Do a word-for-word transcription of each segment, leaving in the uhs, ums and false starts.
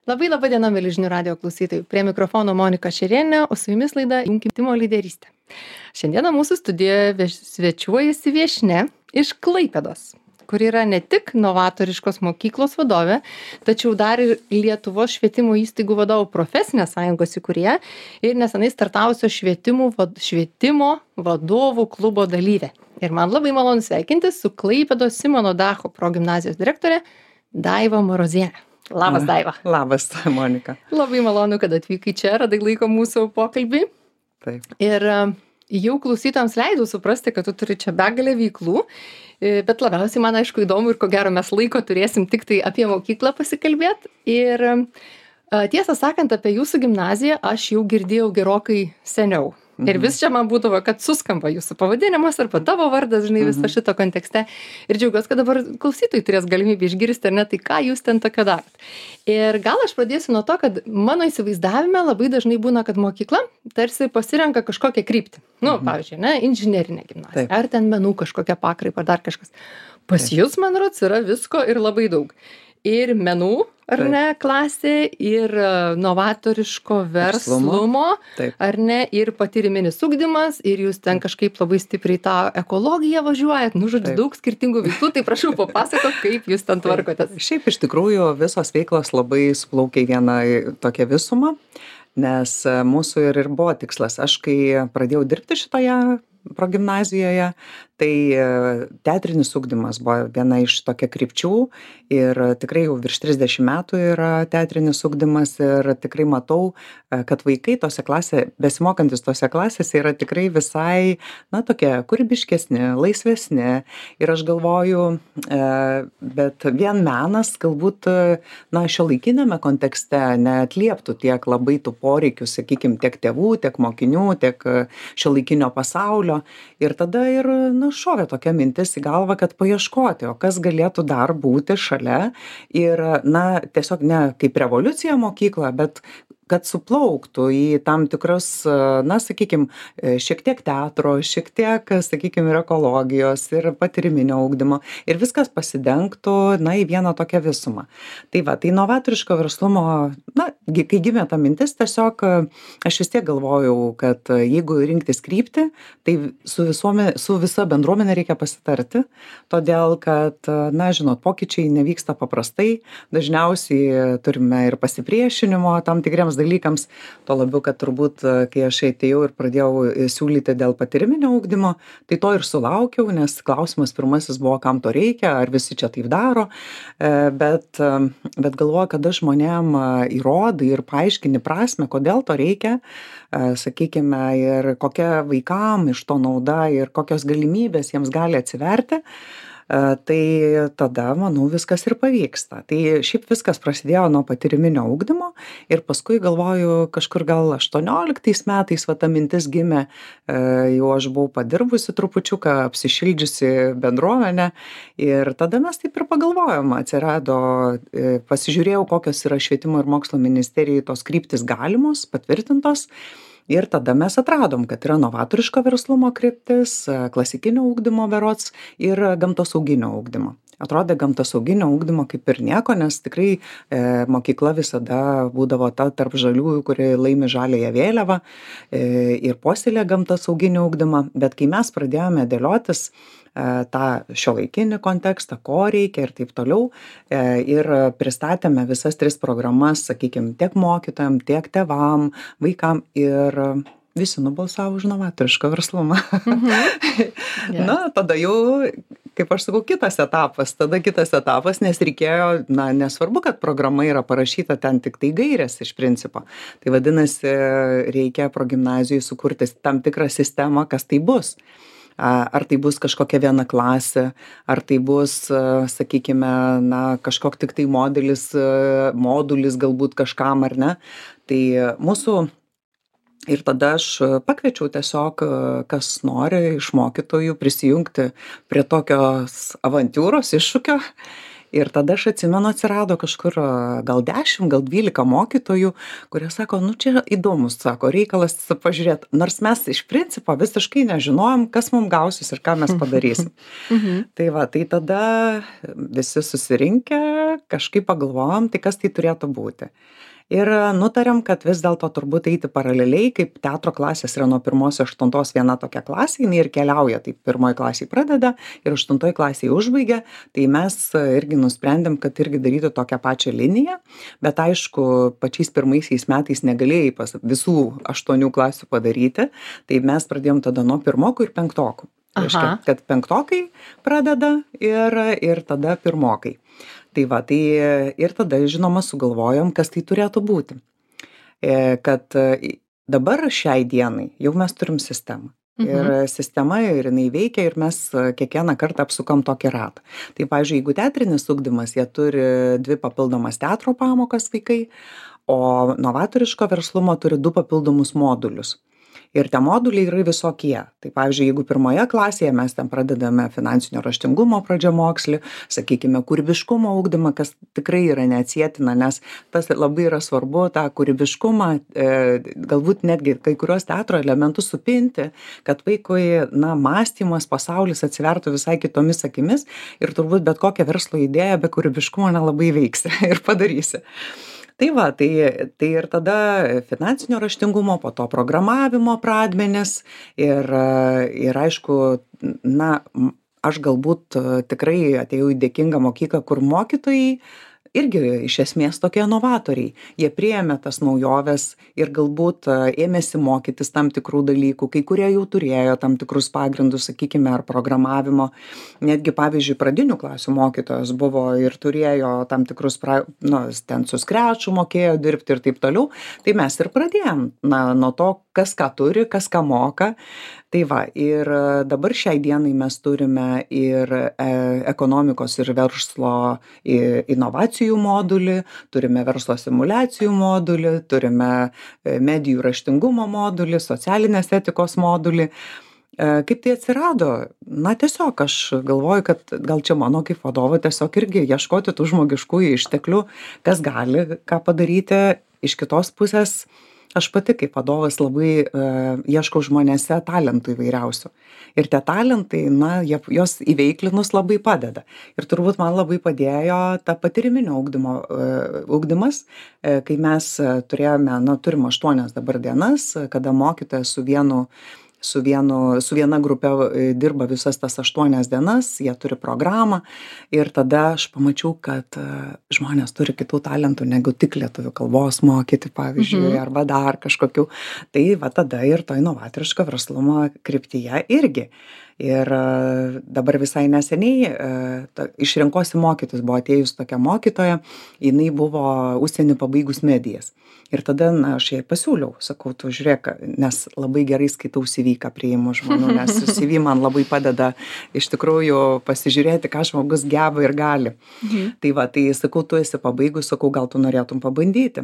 Labai laba diena, mėly žinių radio klausytojai. Prie mikrofono Monika Šerienė, o su jumis laida Junkim Timo lyderystę. Šiandieną mūsų studijoje vieš- svečiuojasi viešne iš Klaipėdos, kur yra ne tik novatoriškos mokyklos vadovė, tačiau dar ir Lietuvos švietimo įstaigų vadovų profesinės sąjungos įkūrėja ir nesenai startavusio švietimo, vad- švietimo vadovų klubo dalyvė. Ir man labai malonu sveikintis su Klaipėdos Simono Dacho progimnazijos direktorė Daiva Marozienė. Labas, Daiva. Labas, Monika. Labai malonu, kad atvykai čia, radai laiko mūsų pokalbį. Taip. Ir e, jau klausytams leidau suprasti, kad tu turi čia begalę veiklų, e, bet labiausiai man aišku įdomu ir ko gero mes laiko turėsim tik tai apie mokyklą pasikalbėti. Ir e, tiesą sakant, apie jūsų gimnaziją aš jau girdėjau gerokai seniau. Ir vis čia man būdavo, kad suskamba jūsų pavadinimas arba tavo vardas, žinai, viso šito kontekste. Ir džiaugiuosi, kad dabar klausytojai turės galimybę išgirsti, ar ne, tai ką jūs ten tokio darot. Ir gal aš pradėsiu nuo to, kad mano įsivaizdavime labai dažnai būna, kad mokykla tarsi pasirenka kažkokią kryptį. Nu, mhm. pavyzdžiui, ne, inžinerinė gimnazija, Taip. ar ten menų kažkokia pakraipa, ar dar kažkas. Pas Taip. jūs, man rods, yra visko ir labai daug. Ir menų, ar Taip. ne, klasė, ir e, novatoriško verslumo, Verslumo. Taip. ar ne, ir patyriminis ugdymas, ir jūs ten kažkaip labai stipriai tą ekologiją važiuojat, nu, žodžiu, Taip. daug skirtingų veiklų, tai prašau papasakok, kaip jūs ten tvarkotės. Šiaip iš tikrųjų visos veiklos labai suplaukia į vieną tokią visumą, nes e, mūsų ir, ir buvo tikslas. Aš kai pradėjau dirbti šitoje progimnazijoje, tai e, teatrinis ugdymas buvo viena iš tokia krypčių ir tikrai jau virš trisdešimt metų yra teatrinis ugdymas ir tikrai matau, e, kad vaikai tose klasėse, besimokantis tose klasėse yra tikrai visai, na, tokie kūrybiškesni, laisvesni ir aš galvoju, e, bet vien menas galbūt, e, na, šiuolaikiniame kontekste neatlieptų tiek labai tų poreikių, sakykime, tiek tėvų, tiek mokinių, tiek e, šiuolaikinio pasaulio. Ir tada ir, na, šovė tokia mintis į galvą, kad paieškoti, o kas galėtų dar būti šalia ir, na, tiesiog ne kaip revoliucija mokykla, bet kad suplauktų į tam tikrus, na, sakykime, šiek tiek teatro, šiek tiek, sakykime, ir ekologijos, ir patyriminio ugdymo, ir viskas pasidengtų, na, į vieną tokią visumą. Tai va, tai novatoriško verslumo, na, gi- kai gimė ta mintis, tiesiog aš vis tiek galvojau, kad jeigu rinktis kryptį, tai su, visuome, su visa bendruomenė reikia pasitarti, todėl kad, na, žinot, pokyčiai nevyksta paprastai, dažniausiai turime ir pasipriešinimo tam tikriems dalykams, to labiau, kad turbūt, kai aš atėjau ir pradėjau siūlyti dėl patyriminio ugdymo, tai to ir sulaukiau, nes klausimas pirmasis buvo, kam to reikia, ar visi čia taip daro, E, bet, e, bet galvoju, kada žmonėm e, įrodai ir paaiškini prasme, kodėl to reikia, e, sakykime, ir kokia vaikam iš to nauda ir kokios galimybės jiems gali atsiverti, E, tai tada, manau, viskas ir pavyksta. Tai šiaip viskas prasidėjo nuo patyriminio ugdymo ir paskui galvoju, kažkur gal aštuonioliktais metais va ta mintis gimė, e, jau aš buvau padirbusi trupučiuką, apsišildžiusi bendruomenę ir tada mes taip ir pagalvojom, atsirado, e, pasižiūrėjau, kokios yra švietimo ir mokslo ministerijai tos kryptis galimos, patvirtintos. Ir tada mes atradom, kad yra novatoriško verslumo kryptis, e, klasikinio ugdymo berods ir gamtosauginio ugdymo. Atrodė gamtosauginio ugdymo kaip ir nieko, nes tikrai e, mokykla visada būdavo ta tarp žaliųjų, kuri laimi žaliąją vėliavą e, ir puoselė gamtosauginį ugdymą. Bet kai mes pradėjome dėliotis e, tą šiuolaikinį kontekstą, ko reikia ir taip toliau, e, ir pristatėme visas tris programas, sakykime, tiek mokytojam, tiek tėvam, vaikam ir visi nubalsavo už novatorišką verslumą. Geras. Na, tada jau, kaip aš sakau, kitas etapas, tada kitas etapas, nes reikėjo, na, nesvarbu, kad programa yra parašyta ten tik tai gairės iš principo. Tai vadinasi, reikia progimnazijai sukurti tam tikrą sistemą, kas tai bus. A, Ar tai bus kažkokia viena klasė, ar tai bus, a, sakykime, na, kažkoks tik tai modelis, a, modulis galbūt kažkam ar ne. Tai mūsų ir tada aš pakviečiau tiesiog, a, kas nori iš mokytojų prisijungti prie tokios avantiūros, iššūkio. Ir tada aš atsimenu, atsirado kažkur gal dešimt, gal dvylika mokytojų, kurie sako, nu čia įdomus, sako, reikalas pažiūrėti, nors mes iš principo visiškai nežinojom, kas mums gausis ir ką mes padarysim. Mhm. Tai va, tai tada visi susirinkę, kažkaip pagalvojom, tai kas tai turėtų būti. Ir nutarėm, kad vis dėlto turbūt eiti paraleliai, kaip teatro klasės yra nuo pirmos aštuntos viena tokia klasė, jinai ir keliauja, tai pirmoji klasė pradeda ir aštuntoji klasė užbaigia, tai mes irgi nusprendėm, kad irgi daryti tokią pačią liniją, bet aišku, pačiais pirmaisiais metais negalėjai pas visų aštuonių klasių padaryti, tai mes pradėjom tada nuo pirmokų ir penktokų. Tai reiškia, kad penktokai pradeda ir, ir tada pirmokai. Tai va, tai ir tada, žinoma, sugalvojom, kas tai turėtų būti. E, kad dabar šiai dienai jau mes turim sistemą. Mhm. Ir sistema ir jinai veikia ir mes kiekvieną kartą apsukam tokį ratą. Tai, pavyzdžiui, jeigu teatrinis ugdymas, jie turi dvi papildomas teatro pamokas vaikai, o novatoriško verslumo turi du papildomus modulius. Ir tie moduliai yra visokie. Tai pavyzdžiui, jeigu pirmoje klasėje mes ten pradedame finansinio raštingumo pradžiamokslį, sakykime, kūrybiškumo ugdymą, kas tikrai yra neatsietina, nes tas labai yra svarbu, tą kūrybiškumą, e, galbūt netgi kai kurios teatro elementus supinti, kad vaikui, na, mąstymas, pasaulis atsivertų visai kitomis akimis ir turbūt bet kokią verslo idėją be kūrybiškumo nelabai veiksi ir padarysi. Tai va, tai, tai ir tada finansinio raštingumo, po to programavimo pradmenis ir, ir aišku, na, aš galbūt tikrai atėjau į dėkingą mokyklą, kur mokytojai irgi iš esmės tokie inovatoriai. Jie priėmė tas naujoves ir galbūt ėmėsi mokytis tam tikrų dalykų, kai kurie jau turėjo tam tikrus pagrindus, sakykime, ar programavimo. Netgi, pavyzdžiui, pradinių klasių mokytojas buvo ir turėjo tam tikrus, pra, nu, ten su skreču mokėjo dirbti ir taip toliau. Tai mes ir pradėjom, na, nuo to, kas ką turi, kas ką moka. Tai va, ir dabar šiai dienai mes turime ir e, ekonomikos ir verslo inovacijų modulį, turime verslo simulacijų modulį, turime medijų raštingumo modulį, socialinės etikos modulį. Kaip tai atsirado? Na, tiesiog aš galvoju, kad gal čia mano kaip vadovo tiesiog irgi ieškoti tų žmogiškųjų išteklių, kas gali ką padaryti. Iš kitos pusės aš pati kaip vadovas labai uh, ieškau žmonėse talentų įvairiausių. Ir tie talentai, na, jie, jos įveiklinus labai padeda. Ir turbūt man labai padėjo ta patyriminio ugdymo, uh, ugdymas, uh, kai mes uh, turėjome, na, turim aštuonias dabar dienas, kada mokytojas su vienu su, vienu, su viena grupė dirba visas tas aštuonias dienas, jie turi programą ir tada aš pamačiau, kad žmonės turi kitų talentų negu tik lietuvių kalbos mokyti, pavyzdžiui, mhm. arba dar kažkokių. Tai va tada ir to inovatoriško verslumo kryptyje irgi. Ir dabar visai neseniai ta, išrinkosi mokytis, buvo atėjus tokia mokytoja, jinai buvo užsienį pabaigus medijas. Ir tada na, aš jai pasiūliau, sakau, tu žiūrėk, nes labai gerai skaitau C V, ką priimu žmonių, nes C V man labai padeda iš tikrųjų pasižiūrėti, ką žmogus geba ir gali. Mhm. Tai va, tai sakau, tu esi pabaigus, sakau, gal tu norėtum pabandyti.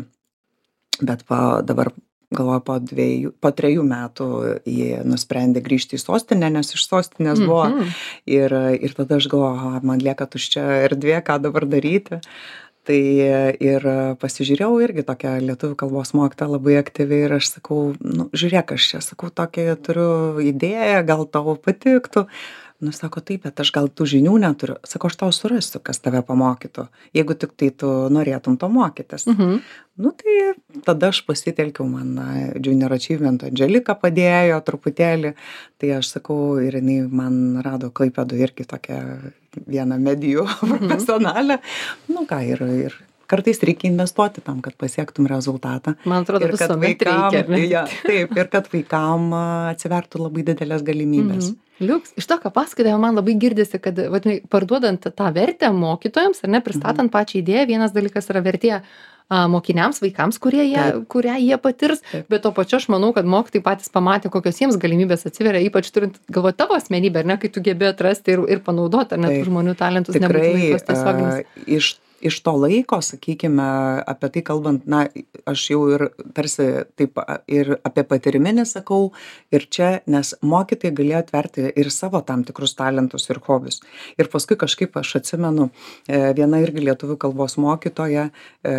Bet pa, dabar galvoju, po dviejų, po trejų metų jie nusprendė grįžti į sostinę, nes iš sostinės buvo. Mhm. Ir, ir tada aš galvoju, man lieka tuščia erdvė, ką dabar daryti. Tai ir pasižiūrėjau irgi tokią lietuvių kalbos mokytoją labai aktyviai ir aš sakau, nu, žiūrėk, aš čia sakau, tokią turiu idėją, gal tau patiktų. Nu, sako, taip, bet aš gal tų žinių neturiu. Sako, aš tau surasiu, kas tave pamokytų, jeigu tik tai tu norėtum to mokytis. Mhm. Nu, tai tada aš pasitelkiau, man Junior Achievement Angelika padėjo truputėlį, tai aš sakau, ir jinai man rado Klaipėdoj irgi tokią vieną medijų mhm. profesionalę. Nu ką, ir, ir kartais reikia investuoti tam, kad pasiektum rezultatą. Man atrodo, visuomet reikia. Ja, taip, ir kad vaikam atsivertų labai didelės galimybės. Mhm. Liuks, iš to, ką pasakojo, man labai girdisi, kad vat, parduodant tą vertę mokytojams, ar ne, pristatant mhm. pačią idėją, vienas dalykas yra vertė a, mokiniams, vaikams, kurie jie, kurią jie patirs, Taip. Bet to pačiu aš manau, kad mokytojai patys pamatė, kokios jiems galimybės atsiveria, ypač turint galvo tavo asmenybę, ar ne, kai tu gebė atrasti ir, ir panaudoti, ar ne, tų žmonių talentus, nebūtinai tuos tiesioginius. Iš iš to laiko, sakykime, apie tai kalbant, na, aš jau ir tarsi taip ir apie patyriminį sakau, ir čia, nes mokytojai galėjo atverti ir savo tam tikrus talentus ir hobius. Ir paskui kažkaip aš atsimenu, viena irgi lietuvių kalbos mokytoja,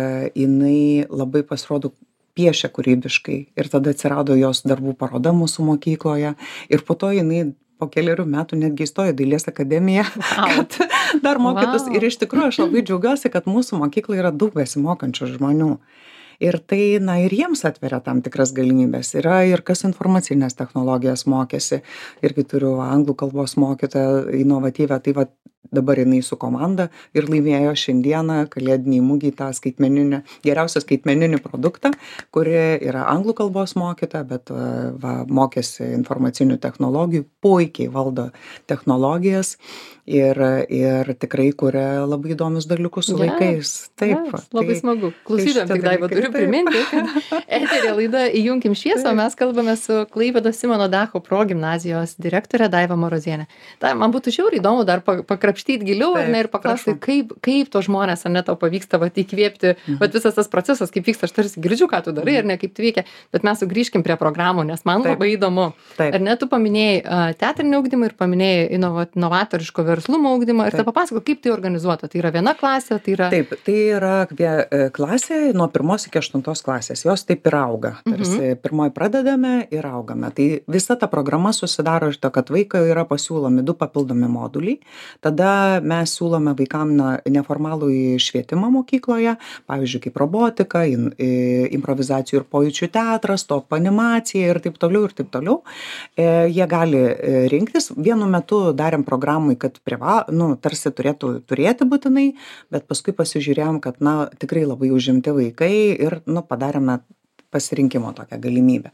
jinai labai pasirodo piešia kūrybiškai ir tada atsirado jos darbų paroda mūsų mokykloje ir po to jinai po kelerių metų netgi įstojo į Dailės akademiją, Wow. kad dar mokytus. Wow. Ir iš tikrųjų aš labai džiaugiuosi, kad mūsų mokykloje yra daug besimokančių žmonių. Ir tai, na, ir jiems atveria tam tikras galimybės. Yra ir kas informacinės technologijas mokėsi. Irgi turiu anglų kalbos mokytoją inovatyvę, tai va dabar jinai su komanda ir laimėjo šiandieną kalėdinį mūgį tą skaitmeninį, geriausią skaitmeninį produktą, kuri yra anglų kalbos mokytoja, bet va, mokėsi informacinių technologijų, puikiai valdo technologijas ir, ir tikrai kuria labai įdomius dalykus su Geras, vaikais. Taip. geras, labai tai- smagu. tai Klausytojams šitie tik Daiva dalykai, turiu taip. priminti, kad eterė laida Įjunkim šviesą, Taip. mes kalbame su Klaipėdos Simono Dacho progimnazijos direktorė Daiva Marozienė. Tai man būtų žiauriai įdomu dar pa- pakrapštyti giliau, ar Taip, ne, ir paklausti, prašau. kaip, kaip to žmonės, ar ne, tau pavyksta vat, įkvėpti, vat visas tas procesas, kaip vyksta, aš tarsi girdžiu, ką tu darai, ar ne, kaip tai veikia, bet mes sugrįžkim prie programų, nes man Taip. labai įdomu. Taip. Ar ne, tu paminėjai uh, teatrinį ugdymą ir paminėjai inova, inovatoriško verslumo ugdymą ir Taip. tai papasako, kaip tai organizuota. Tai yra viena klasė, tai yra... Taip, tai yra vie- e, klasė nuo pirmos iki aštuntos klasės. Jos taip ir auga. Tarsi pirmoji pradedame ir augame. Tai visa ta programa susidaro iš to, kad vaikai yra pasiūlomi du papildomi moduliai. Tada mes siūlome vaikam na, neformalų švietimą mokykloje, pavyzdžiui, kaip robotika, in, i, improvizacijų ir pojūčių teatras, top animacija ir taip toliau ir taip toliau. E, jie gali e, rinktis. Vienu metu darėm programai, kad priva, nu, tarsi turėtų turėti būtinai, bet paskui pasižiūrėjom, kad na, tikrai labai užimti vaikai ir nu, padarėme pasirinkimo tokią galimybę.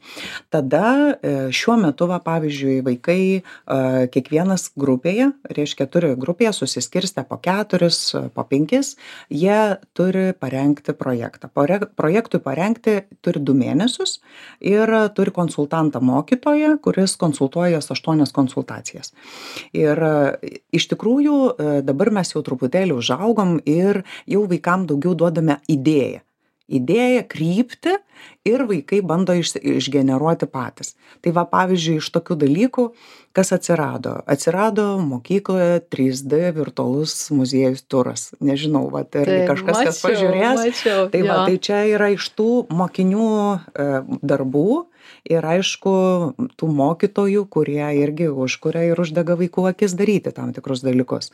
Tada e, šiuo metu, va, pavyzdžiui, vaikai e, kiekvienas grupėje, reiškia, turi grupėje susiskirstę po keturis, po penkis, jie turi parengti projektą. Pore, projektui parengti turi du mėnesius ir turi konsultantą mokytoją, kuris konsultuoja jas aštuonias konsultacijas. Ir e, iš tikrųjų e, dabar mes jau truputėlį užaugom ir jau vaikam daugiau duodame idėją. Idėją, kryptį ir vaikai bando iš, išgeneruoti patys. Tai va, pavyzdžiui, iš tokių dalykų, kas atsirado? Atsirado mokykloje trys D virtualus muziejus turas. Nežinau, va, tai Taip, kažkas, kas mačiau, pažiūrės. mačiau, Tai, va, jo. tai čia yra iš tų mokinių e, darbų ir aišku, tų mokytojų, kurie irgi užkuria ir uždega vaikų akis daryti tam tikrus dalykus.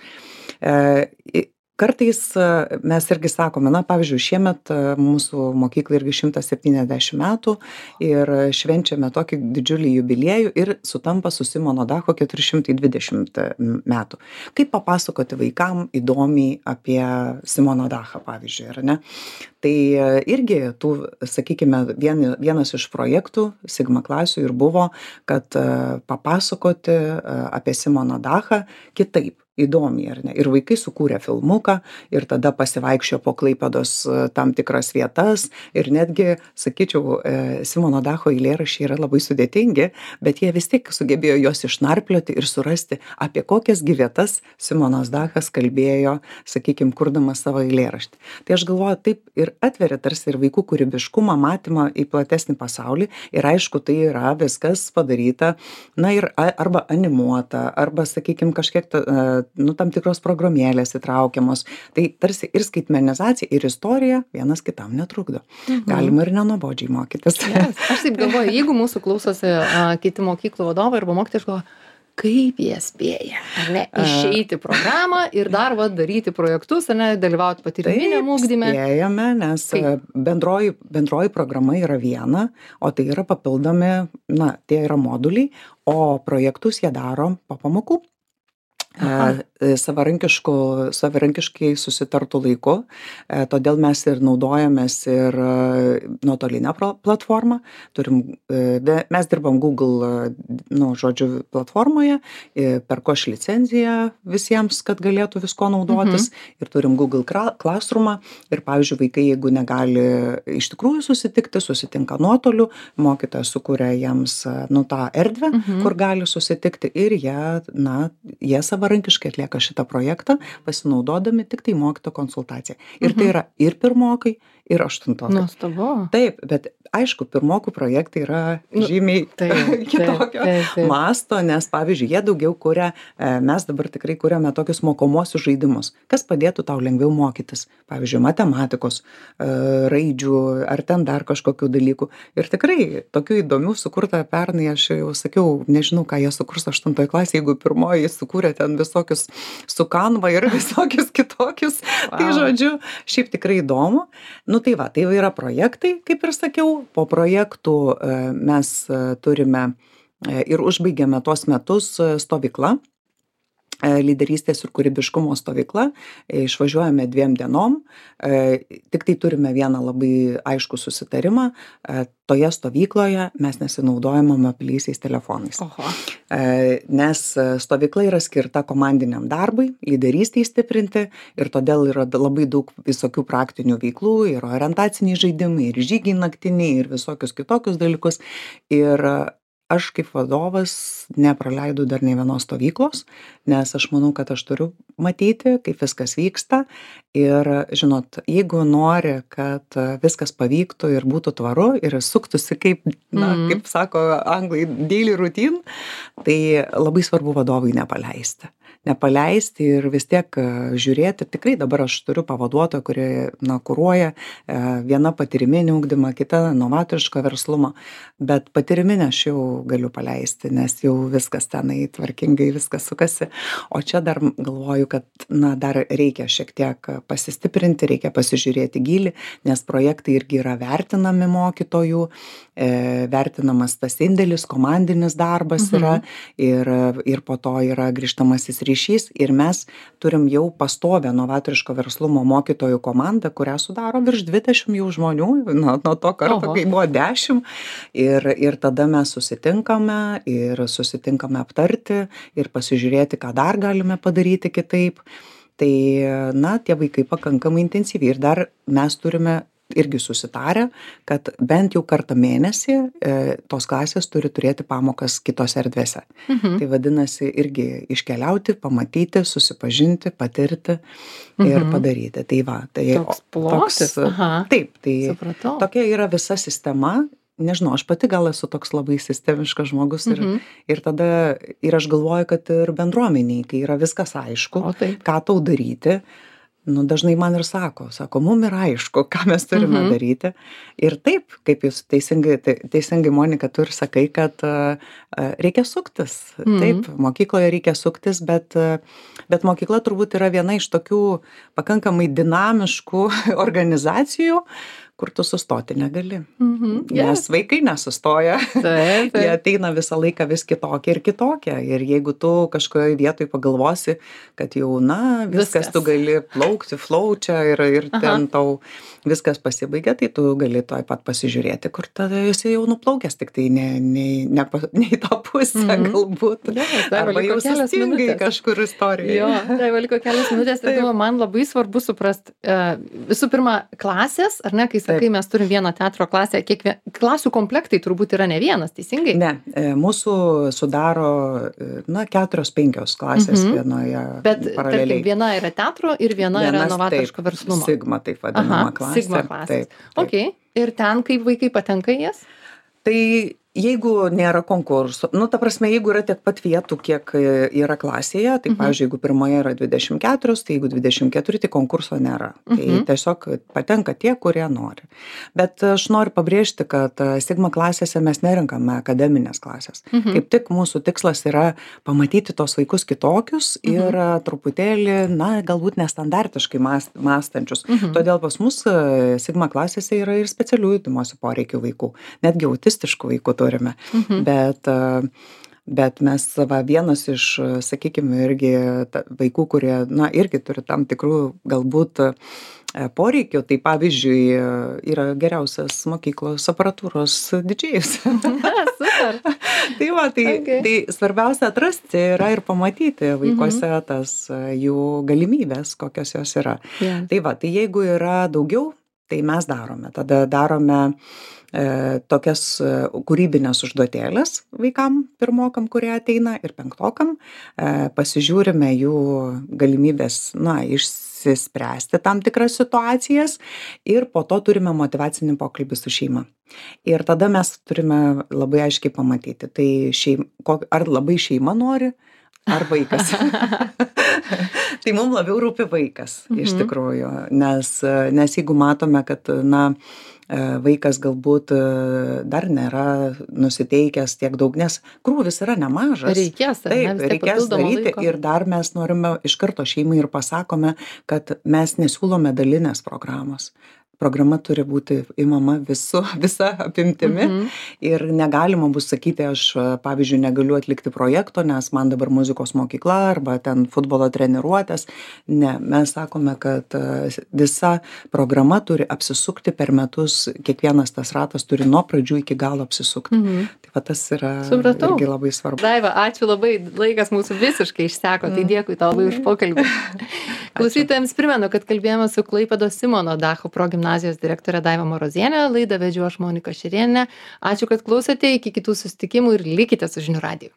E, Kartais e, mes irgi sakome, na, pavyzdžiui, šiemet e, mūsų mokyklai irgi šimtas septyniasdešimt metų ir švenčiame tokį didžiulį jubiliejų ir sutampa su Simono Dacho keturi šimtai dvidešimt metų. Kaip papasakoti vaikam įdomiai apie Simoną Dachą, pavyzdžiui, ar ne? Tai e, irgi tų, sakykime, vien, vienas iš projektų Sigma klasių ir buvo, kad e, papasakoti e, apie Simoną Dachą kitaip. Įdomiai, ar ne? Ir vaikai sukūrė filmuką ir tada pasivaikščiojo po Klaipėdos tam tikras vietas ir netgi, sakyčiau, Simono Dacho eilėraščiai yra labai sudėtingi, bet jie vis tiek sugebėjo juos išnarplioti ir surasti, apie kokias gi vietas Simonas Dachas kalbėjo, sakykime, kurdamas savo eilėraštį. Tai aš galvoju, taip ir atveria tarsi ir vaikų kūrybiškumą, matymą į platesnį pasaulį ir aišku, tai yra viskas padaryta, na ir arba animuota, arba, sakykime, kažkiek ta, nu, tam tikros programėlės įtraukiamos. Tai tarsi ir skaitmenizacija, ir istorija vienas kitam netrukdo. Mhm. Galima ir nenuobodžiai mokytis. Yes. Aš taip galvoju, jeigu mūsų klausosi a, kiti mokyklų vadovai arba mokytojai, aš galvoju, kaip jie spėja, ar ne, išeiti programą ir dar va, daryti projektus, ar ne, dalyvauti patyriminiam ugdyme. Spėjame, nes Kaip? bendroji, bendroji programa yra viena, o tai yra papildomi, na, tie yra moduliai, o projektus jie daro po pamokų. E, savarankiškų, savarankiškai susitartų laiku, e, todėl mes ir naudojamės ir e, nuotolinę pro- platformą. Turim, e, be- mes dirbam Google, e, nu, žodžiu, platformoje, e, perku aš licenciją visiems, kad galėtų visko naudotis ir turim Google Cra- Classroomą ir, pavyzdžiui, vaikai, jeigu negali iš tikrųjų susitikti, susitinka nuotoliu, mokytojas sukuria jiems, e, nu, tą erdvę, kur gali susitikti ir jie, na, jie savarankiškai savarankiškai atlieka šitą projektą, pasinaudodami tik tai mokytojo konsultaciją. Ir tai yra ir pirmokai, ir aštuntokai. Nuostabu. Taip, bet aišku, pirmokų projektai yra žymiai taip, kitokio taip, taip. masto, nes pavyzdžiui, jie daugiau kuria, mes dabar tikrai kuriame tokius mokomuosius žaidimus, kas padėtų tau lengviau mokytis. Pavyzdžiui, matematikos, raidžių ar ten dar kažkokių dalykų. Ir tikrai tokių įdomių sukurta pernai, aš jau sakiau, nežinau, ką jie sukurs aštuntoje klasėje, jeigu pirmoji sukūrė ten visokius su Canva ir visokius kitokius. Wow. Tai žodžiu, šiaip tikrai įdomu. Nu tai va, tai yra projektai, kaip ir sakiau, po projektų mes turime ir užbaigiame tuos metus stovykla, lyderystės ir kūrybiškumo stovykla, išvažiuojame dviem dienom, tik tai turime vieną labai aiškų susitarimą, toje stovykloje mes nesinaudojame mobiliaisiais telefonais. Oho. Nes stovykla yra skirta komandiniam darbui, lyderystei stiprinti ir todėl yra labai daug visokių praktinių veiklų, ir orientaciniai žaidimai, ir žygiai naktiniai, ir visokius kitokius dalykus. Ir aš kaip vadovas nepraleidau dar nei vienos stovyklos, nes aš manau, kad aš turiu matyti, kaip viskas vyksta. Ir žinot, jeigu nori, kad viskas pavyktų ir būtų tvaru ir suktųsi kaip, na, mm. kaip sako anglai, daily routine, tai labai svarbu vadovui nepaleisti. Nepaleisti ir vis tiek žiūrėti. Tikrai dabar aš turiu pavaduotoją, kuri, na, kuruoja viena patyriminį ugdymą, kita novatorišką verslumą, bet patyriminę aš jau galiu paleisti, nes jau viskas tenai tvarkingai, viskas sukasi. O čia dar galvoju, kad, na, dar reikia šiek tiek pasistiprinti, reikia pasižiūrėti gilį, nes projektai irgi yra vertinami mokytojų, e, vertinamas tas indėlis, komandinis darbas mhm. yra ir, ir po to yra grįžtamasis ryšys ir mes turim jau pastovę novatoriško verslumo mokytojų komandą, kurią sudaro virš dvidešimt jau žmonių, nuo, nuo to karto, Oho. Kai buvo dešimt ir, ir tada mes susitinkame ir susitinkame aptarti ir pasižiūrėti, ką dar galime padaryti kitaip. Tai, na, tie vaikai pakankamai intensyviai ir dar mes turime irgi susitarę, kad bent jau kartą mėnesį e, tos klasės turi turėti pamokas kitose erdvėse. Mhm. Tai vadinasi irgi iškeliauti, pamatyti, susipažinti, patirti ir mhm. padaryti. Tai va, tai toks plotis. Toks, taip, tai Supratau. Tokia yra visa sistema. Nežinau, aš pati gal esu toks labai sistemiškas žmogus ir, mhm. ir tada ir aš galvoju, kad ir bendruomeniai, kai yra viskas aišku, ką tau daryti, nu, dažnai man ir sako, sako, mum yra aišku, ką mes turime mhm. daryti. Ir taip, kaip jūs teisingai, teisingai Monika, tu ir sakai, kad uh, reikia suktis. Mhm. Taip, mokykloje reikia suktis, bet, uh, bet mokykla turbūt yra viena iš tokių pakankamai dinamiškų organizacijų, kur tu sustoti negali. Mm-hmm. Yeah. Nes vaikai nesustoja. Taip, taip. Jie ateina visą laiką vis kitokie ir kitokie. Ir jeigu tu kažkoje vietoje pagalvosi, kad jau, na, viskas, viskas. Tu gali plaukti, flow čia ir, ir ten tau viskas pasibaigia, tai tu gali toj pat pasižiūrėti, kur tada esi jau nuplaukęs, tik tai ne, ne, ne, ne į tą pusę mm-hmm. galbūt. Ja, arba jau sustingai kažkur istorijoje. Jo, tai valiko kelias minutės. Ir man labai svarbu suprasti, uh, visų pirma, klasės, ar ne, kai kai mes turim vieną teatro klasę, kiekvien... klasių komplektai turbūt yra ne vienas, teisingai? Ne, mūsų sudaro, na, keturios, penkios klasės mm-hmm. vienoje Bet, paraleliai. Bet viena yra teatro ir viena Vienas, yra novatoriško verslumo. Sigma, taip vadinama Aha, klasė. Sigma klasė. Taip, taip. Okay. Ir ten, kaip vaikai patenka į jas? Tai jeigu nėra konkursų, nu, ta prasme, jeigu yra tiek pat vietų, kiek yra klasėje, tai, mhm. pavyzdžiui, jeigu pirmoje yra dvidešimt keturios, tai jeigu dvidešimt keturi, tai konkurso nėra. Mhm. Tai tiesiog patenka tie, kurie nori. Bet aš noriu pabrėžti, kad Sigma klasėse mes nerenkame akademinės klasės. Mhm. Kaip tik mūsų tikslas yra pamatyti tos vaikus kitokius mhm. ir truputėlį, na, galbūt nestandartiškai mąstančius. Mhm. Todėl pas mus Sigma klasėse yra ir specialių ugdymosi poreikių vaikų, netgi autistiškų vaikų turime. Mhm. Bet, bet mes, va, vienas iš, sakykime, irgi vaikų, kurie, na, irgi turi tam tikrų galbūt poreikių, tai pavyzdžiui, yra geriausias mokyklos aparatūros didžėjus. Super. Tai va, tai, okay. tai svarbiausia atrasti yra ir pamatyti vaikuose mhm. tas jų galimybės, kokios jos yra. Yeah. Tai va, tai jeigu yra daugiau, tai mes darome. Tada darome tokias kūrybines užduotėles vaikam pirmokam, kurie ateina, ir penktokam. Pasižiūrime jų galimybės, na, išsispręsti tam tikras situacijas ir po to turime motyvacinį pokalbį su šeima. Ir tada mes turime labai aiškiai pamatyti, tai šeim, ar labai šeima nori, ar vaikas. Tai mums labiau rūpi vaikas, mhm. iš tikrųjų, nes, nes jeigu matome, kad, na, vaikas galbūt dar nėra nusiteikęs tiek daug, nes krūvis yra nemažas. Reikės, taip, ne, reikės daryti laiko. Ir dar mes norime iš karto šeimai ir pasakome, kad mes nesiūlome dalinės programos. Programa turi būti imama visu, visa apimtimi mhm. ir negalima bus sakyti, aš, pavyzdžiui, negaliu atlikti projekto, nes man dabar muzikos mokykla arba ten futbolo treniruotės. Ne, mes sakome, kad visa programa turi apsisukti per metus, kiekvienas tas ratas turi nuo pradžių iki galo apsisukti. Mhm. Tai va, tas yra Supratau. Irgi labai svarbu. Daiva, ačiū labai, laikas mūsų visiškai išseko, tai dėkui tau labai už pokalbį. Klausytojams primenu, kad kalbėjome su Klaipėdos Simono Dacho progimnazijos direktorė Daiva Marozienė, laidą vedžiau aš Monika Šerienė. Ačiū, kad klausėte, iki kitų susitikimų ir likite su žinių radiju.